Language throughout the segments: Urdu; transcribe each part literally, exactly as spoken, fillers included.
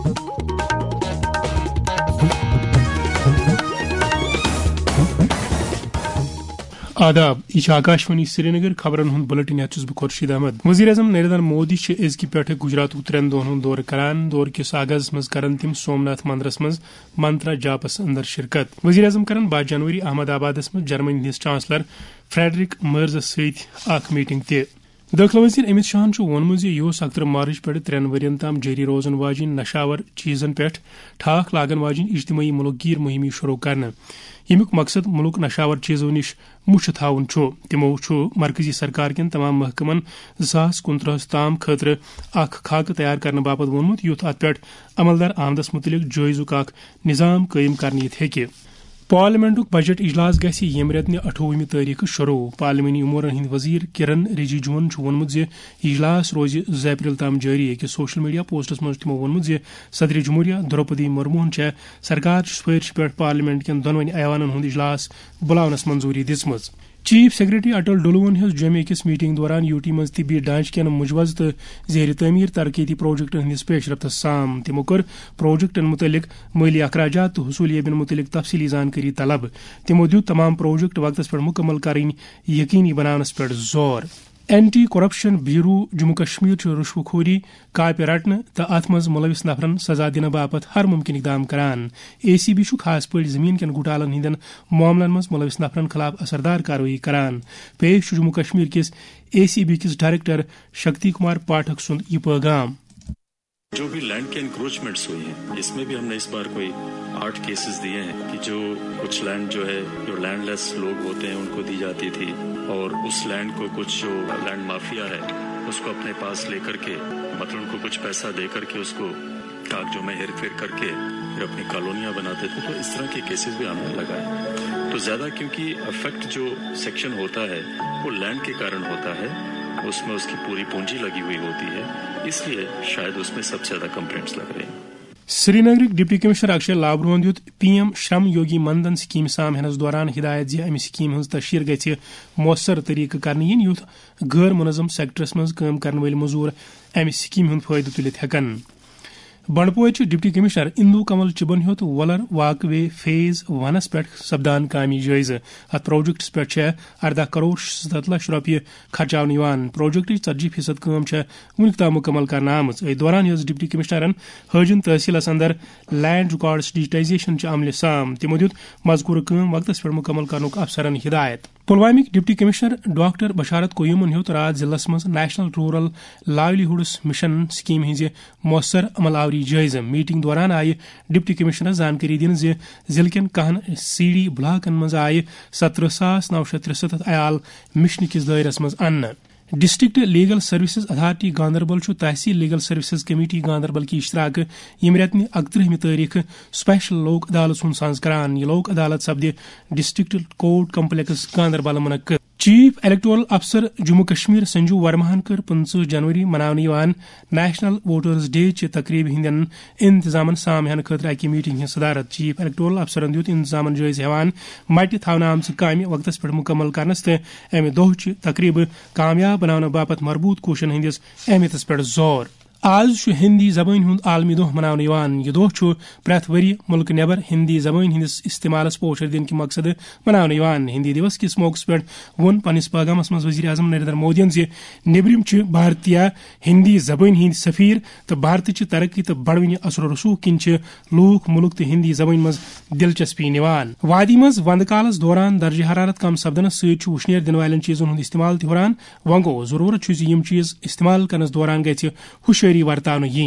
آداب، یہ آکاشوانی سری نگر خبرن ہند بلٹن یت بہ خورشید احمد۔ وزیر اعظم نریندر مودی ازکہ پہ گجرات ترین دہن ہند دورہ کران۔ دورہ کس آغاز مز کرن تم سومناتھ مندرس مز منترا جاپس اندر شرکت۔ وزیر اعظم کرن بہہ جنوری احمد آبادس مز جرمنی ہندس چانسلر فریڈرک مرزس ست اخ میٹنگ تہ۔ داخلہ وزیر امت شاہن وونمت یہ اکترہ مارچ پہ ترین ورین تام جاری روزن واجن نشاور چیزن پہ ٹھاک لاگن واجن اجتماعی ملک گیر مہم شروع کرنے، یمیک مقصد ملک نشاور چیزو نش مش تھاون چھو۔ تمو مرکزی سرکار کن تمام محکمن زٕ ساس کنترہس تام خاطر اخ خاکہ تیار کرنے باپت وونمت یوت ات پہ عملدار آمدس متعلق جائزک اخ نظام قائم کرنے یت ہیکہ۔ پارلیمنٹک بجٹ اجلاس گژھِ ییٚمہِ رٮ۪تہٕ اٹھووُہمہِ تٲریٖخہٕ شروع۔ پارلیمانی امورن ہٕنٛدۍ وزیر کرن رجیجوَن چھُ ووٚنمُت زِ اجلاس روزِ زٕ اپریل تام جٲری۔ أکِس سوشل میڈیا پوسٹس منٛز تِمو ووٚنمُت زِ صدر جمہوریہ درٛوپدی مُرموہن چھےٚ سرکار سفارشہِ پٮ۪ٹھ پارلیمنٹ کٮ۪ن دۄنوَنۍ ایوانن ہُنٛد اجلاس بُلاونس منظوٗری دِژمٕژ۔ چیف سیکرٹری اٹل ڈولوَن ہیوٚژ جوٚمہِ أکِس میٹنگ دوران یوٗ ٹی منٛز طبی ڈھانچہٕ کٮ۪ن مجوز تہٕ زیر تعمیٖر ترقیتی پروجیکٹن ہٕنٛدِس پیش رفتس سام۔ تِمو کٔر پروجیکٹن متعلق مٲلی اخراجات تہٕ حصوٗلیابین متعلق تفصیلی زانکٲری طلب۔ تِمو دیُت تمام پروجیکٹ وقتس پٮ۪ٹھ مُکمل کرٕنۍ یقینی بناونس پٮ۪ٹھ زور۔ Anti corruption bureau Jammu Kashmir چھُ رُشوٕ خوری، کاپہِ رٹنہٕ تہٕ اتھ منٛز ملوث نفرن سزا دِنہٕ باپتھ ہر ممکن اقدام کران۔ اے سی بی چھُ خاص پٲٹھۍ زمین کٮ۪ن گھوٹالن ہٕنٛدٮ۪ن معاملن منٛز ملوث نفرن خلاف اثردار کاروٲیی کران۔ پیش چھُ جموں کشمیر کِس اے سی بی کِس ڈائریکٹر شکتی کمار پاٹھک سُنٛد یہ پیغام۔ جو بھی لینڈ کے انکروچمنٹس ہوئی ہیں اس میں بھی ہم نے اس بار کوئی آٹھ کیسز دیے ہیں کہ جو کچھ لینڈ جو ہے جو لینڈ لیس لوگ ہوتے ہیں ان کو دی جاتی تھی، اور اس لینڈ کو کچھ جو لینڈ مافیا ہے اس کو اپنے پاس لے کر کے مطلب ان کو کچھ پیسہ دے کر کے اس کو کاغذوں میں ہیر پھیر کر کے پھر اپنی کالونیاں بناتے تھے۔ تو اس طرح کے کیسز بھی ہم نے لگائے۔ تو زیادہ کیونکہ افیکٹ جو سیکشن ہوتا ہے وہ لینڈ کے کارن ہوتا ہے، اس میں اس کی پوری پونجی لگی ہوئی ہوتی ہے، اس لیے شاید اس میں سب سے زیادہ کمپلینٹس لگ رہے ہیں۔ سری نگرک ڈپٹی کمشنر اکشے لابروہن دیت پی ایم شرم یوگی مندن سکیم سام ہینس دوران ہدایت زِ امہ سکیم ہز تشہیر گژھِ مؤثر طریقہ کرنہٕ ین یُتھ غیر منظم سیکٹرس مز کٲم کرن وٲلۍ مزور امہ سکیم ہُنٛد فٲیدٕ تُلِتھ ہیکن۔ بنڈپورچ ڈپٹی کمشنر اندو کمل چبن ہیوت ولر واک وے فیز ونس پہ سپدان کامی جائزہ۔ ات پروجیکٹس پہ اردہ کروڑ ستھ لچھ روپیہ خرچاؤن۔ پروجیکٹ ژتجی فیصد کام ونیک تام مکمل کرنے آمت۔ اتھ دوران یس ڈپٹی کمشنرن حاجن تحصیلس اندر لینڈ ریکارڈس ڈیجیٹائزیشن عملہ سام۔ تمو دیت مذکور کام وقتس پہ مکمل کرنک افسرن ہدایت۔ پلوامک ڈپٹی کمشنر ڈاکٹر بشارت قیومن ہیوت رات ضلع مز national rural livelihoods mission scheme ہز مؤثر عمل آوری جائزہ۔ میٹنگ دوران آئی ڈپٹی کمشنرس زانکاری دن زِ ضلع کٮ۪ن کہن سی ڈی بلاکن مز آئی سترہ ساس نو شیت ترستھ عیال مشن کس دائرس مز انہ۔ District legal services authority Ganderbal چھُ تحصیل لیگل سروسز کمیٹی گاندربل کی اشتراک یم رٮ۪تنہِ اکترہمہِ تٲریخ سپیشل لوک عدالت ہُنٛد ساز کران۔ یہ لوک عدالت سپدِ ڈسٹرکٹ کورٹ کمپلیکس گاندربل منعقد۔ چیف الیکٹورل افسر جموں کشمیر سنجو ورماہن کر پٕنژٕہ جنوری مناونہٕ یوان نیشنل ووٹرز ڈے چہ تقریب ہندین انتظامن سام ہینہٕ خٲطرٕ اکہ میٹنگ ہٕنٛز صدارت۔ چیف الیکٹورل افسرن دیُت انتظامن جٲیزٕ ہیوان مٹہِ تھاونہٕ آمژٕ کامہِ وقتس پٮ۪ٹھ مکمل کرنس تہٕ امہِ دۄہچہِ تقریبہٕ کامیاب بناونہٕ باپتھ مربوط کوششن ہندس اہمیتس پٮ۪ٹھ زور۔ آز چھُ ہندی زبان ہُنٛد عالمی دۄہ مناونہٕ یوان۔ یہ دۄہ چھُ پرٛٮ۪تھ ؤرۍ مُلکہٕ نٮ۪بر ہندی زبان ہندس استعمالس پوچھر دِنہٕ کہِ مقصدٕ مناونہٕ یوان۔ ہندی دیوس کس موقعس پٮ۪ٹھ ووٚن پننس پیغامس منٛز وزیر اعظم نریندر مودین زِ نیبرِم چھِ بھارتیہ ہندی زبان ہندۍ سفیر تہٕ بھارتٕچہِ ترقی تہٕ بڑوٕنہِ اثر و رسوخ کِنۍ چھِ لوٗکھ مُلک تہٕ ہندی زبانہِ منٛز دلچسپی نِوان۔ وادی منٛز ونٛدٕ کالس دوران درجہ حرارت کم سپدنس سۭتۍ چھُ وُشنیر دِنہٕ والٮ۪ن چیٖزن ہُنٛد استعمال تہِ ہُران۔ وۄنۍ گوٚو ضروٗرت چھُ زِ یِم چیٖز استعمال کرنس دوران گژھِ ہُشٲری ورتاونہٕ یِنۍ۔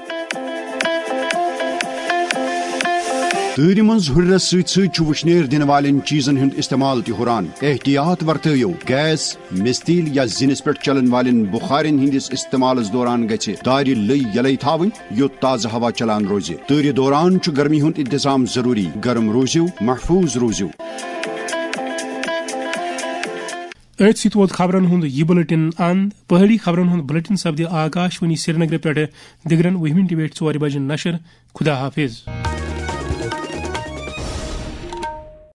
تۭرِ منٛز ہُرنس سۭتۍ سۭتۍ چھُ وُشنیر دِنہٕ والٮ۪ن چیٖزن ہُنٛد استعمال تہِ ہُران۔ احتیاط ورتٲیِو۔ گیس، مستیل یا زِنِس پٮ۪ٹھ چلن والٮ۪ن بخارین ہٕنٛدِس استعمالس دوران گژھِ دارِ لٔے یلے تھاوٕنۍ یوٚت تازٕ ہوا چلان روزِ۔ تۭرِ دوران چھُ گرمی ہُنٛد انتظام ضروٗری۔ گرم روٗزِو، محفوٗظ روٗزِو۔ أتھۍ سۭتۍ ووت خبرن ہُنٛد یہ بُلٹن اند۔ پہاڑی خبرن ہُنٛد بُلٹن سپدِ آکاشوانی سری نگر پٮ۪ٹھ دِگرن وُہمہِ ٹہِ پیٹھ ژورِ بجہِ نشر۔ خدا حافظ۔